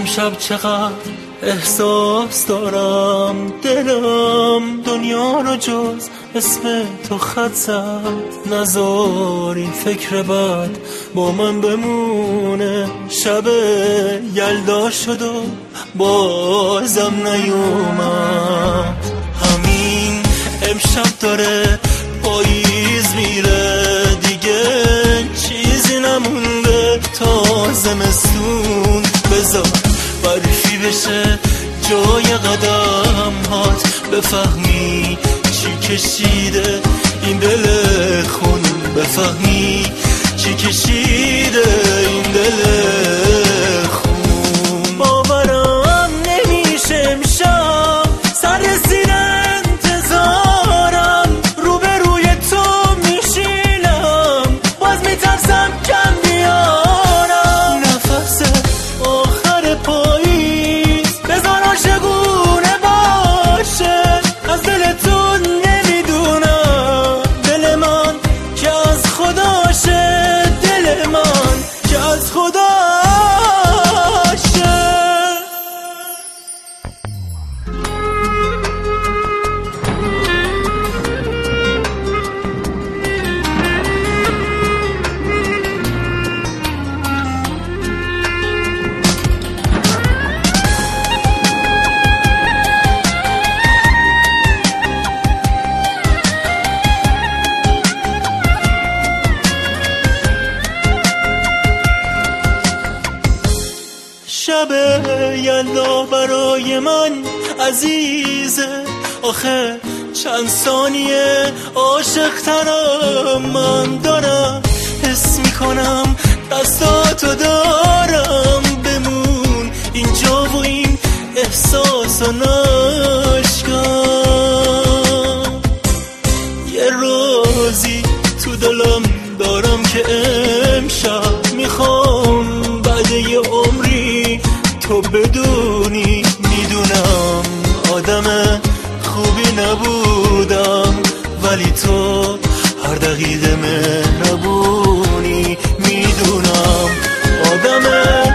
امشب چقدر احساس دارم، دلم دنیا رو جز اسم تو خط زد. نذار این فکر بد با من بمونه، شب یلدا شد و بازم نیومد. همین امشب داره پاییز میره، دیگه چیزی نمونده تا زمستون. بذار برفی بشه جای قدم هات، بفهمی چی کشیده این دل خون، بفهمی چی کشیده این دل خون. باورم نمیشه امشب سر رسیده انتظارم، روبروی تو میشینم باز میترسم کم بیارم. نفس آخر پاییز بذار عاشقونه باشه، از دلتون نمیدونم دل من که از خداشه، دل من که از خداشه. شب یلدا برای من عزیزه، آخه چند ثانیه عاشق‌ترم من. دارم حس میکنم دستاتو دارم، بمون اینجا و این احساس و نشکن. یه روزی تو دلم دارم که امشب میخوام بعد یه عمری تو بدونی. میدونم آدم خوبی نبودم، ولی تو هر دقیقه مهربونی. میدونم آدم